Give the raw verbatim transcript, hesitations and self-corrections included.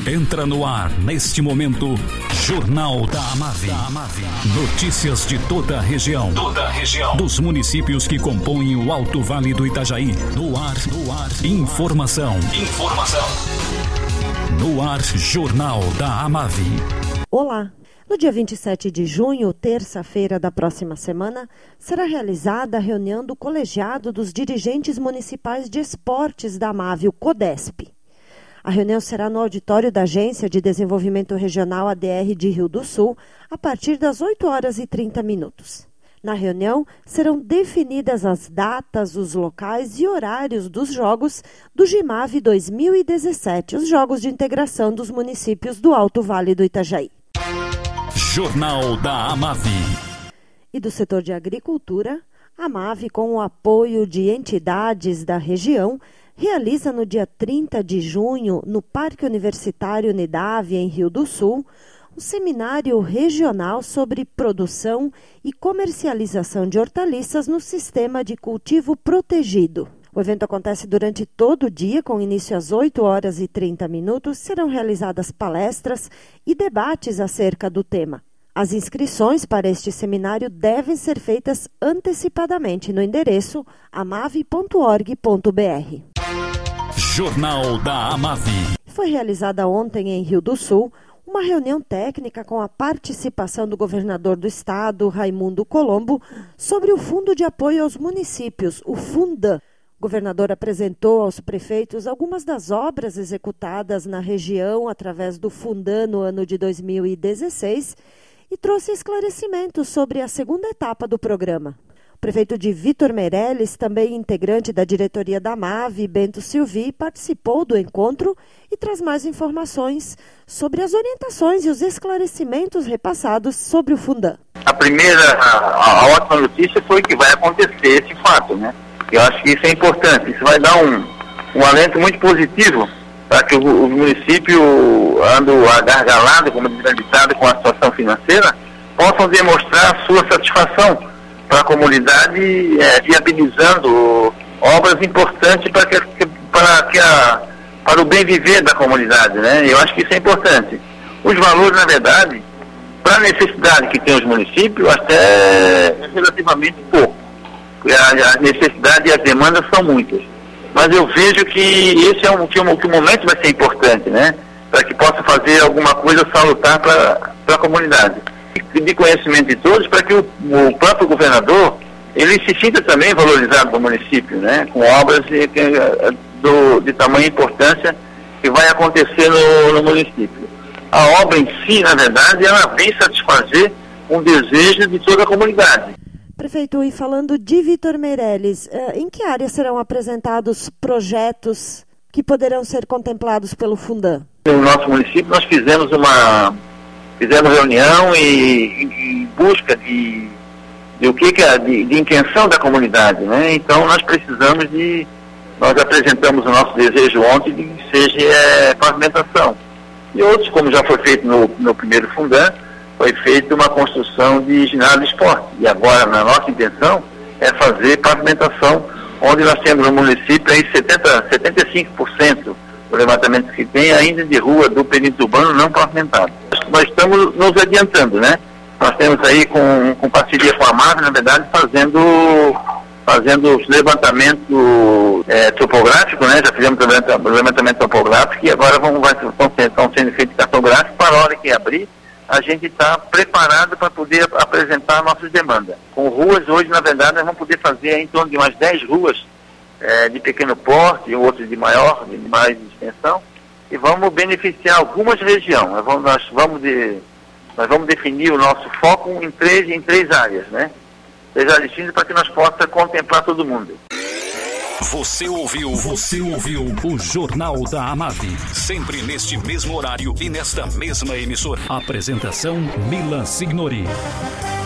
Entra no ar, neste momento, Jornal da Amave. Notícias de toda a região. Toda a região. Dos municípios que compõem o Alto Vale do Itajaí. No ar, no ar. Informação. Informação. No ar, Jornal da Amave. Olá. No dia vinte e sete de junho, terça-feira da próxima semana, será realizada a reunião do colegiado dos dirigentes municipais de esportes da Amave, o CODESP. A reunião será no auditório da Agência de Desenvolvimento Regional A D R de Rio do Sul, a partir das oito horas e trinta minutos. Na reunião, serão definidas as datas, os locais e horários dos jogos do GIMAVE dois mil e dezessete, os Jogos de Integração dos Municípios do Alto Vale do Itajaí. Jornal da Amave. E do setor de agricultura, a Amave, com o apoio de entidades da região, realiza no dia trinta de junho, no Parque Universitário Unidade, em Rio do Sul, um seminário regional sobre produção e comercialização de hortaliças no sistema de cultivo protegido. O evento acontece durante todo o dia, com início às oito horas e trinta minutos. Serão realizadas palestras e debates acerca do tema. As inscrições para este seminário devem ser feitas antecipadamente no endereço amave ponto org ponto br. Jornal da Amave. Foi realizada ontem em Rio do Sul uma reunião técnica com a participação do governador do estado, Raimundo Colombo, sobre o Fundo de Apoio aos Municípios, o Fundan. O governador apresentou aos prefeitos algumas das obras executadas na região através do Fundan no ano de dois mil e dezesseis e trouxe esclarecimentos sobre a segunda etapa do programa. O prefeito de Vitor Meirelles, também integrante da diretoria da Amave, Bento Silvi, participou do encontro e traz mais informações sobre as orientações e os esclarecimentos repassados sobre o Fundan. A primeira, a, a ótima notícia foi que vai acontecer esse fato, né? Eu acho que isso é importante, isso vai dar um, um alento muito positivo para que o, o município, ando agargalado, como desacreditado com a situação financeira, possam demonstrar a sua satisfação para a comunidade, é, viabilizando obras importantes para, que, para, que a, para o bem viver da comunidade, né? Eu acho que isso é importante. Os valores, na verdade, para a necessidade que tem os municípios, até é relativamente pouco. A necessidade e as demandas são muitas. Mas eu vejo que esse é um, que, um, que o momento vai ser importante, né? Para que possa fazer alguma coisa salutar para a comunidade. E de conhecimento de todos, para que o, o próprio governador, ele se sinta também valorizado no município, né? Com obras de, do, de tamanha importância que vai acontecer no, no município. A obra em si, na verdade, ela vem satisfazer um desejo de toda a comunidade. Prefeito, e falando de Vitor Meirelles, em que área serão apresentados projetos que poderão ser contemplados pelo Fundan? No nosso município nós fizemos uma fizemos reunião e em busca de, de o que, que é de, de intenção da comunidade, né? Então nós precisamos de, nós apresentamos o nosso desejo ontem de que seja é, pavimentação. E outros, como já foi feito no, no primeiro Fundan, foi feita uma construção de ginásio de esporte. E agora, na nossa intenção, é fazer pavimentação, onde nós temos no município aí setenta, setenta e cinco por cento do levantamento que tem ainda de rua do perímetro urbano não pavimentado. Nós estamos nos adiantando, né? Nós temos aí, com, com parceria com a Amave, na verdade, fazendo, fazendo os levantamentos é, topográficos, né? Já fizemos o levantamento topográfico e agora vão, vai, vão ser, estão sendo feitos cartográficos para a hora que abrir. A gente está preparado para poder apresentar nossas demandas. Com ruas, hoje, na verdade, nós vamos poder fazer em torno de umas dez ruas é, de pequeno porte e outras de maior, de mais extensão, e vamos beneficiar algumas regiões. Nós vamos, nós vamos, de, nós vamos definir o nosso foco em três, em três áreas, né? Três áreas distintas para que nós possamos contemplar todo mundo. Você ouviu, você ouviu o Jornal da Amave, sempre neste mesmo horário e nesta mesma emissora. Apresentação Milan Signori.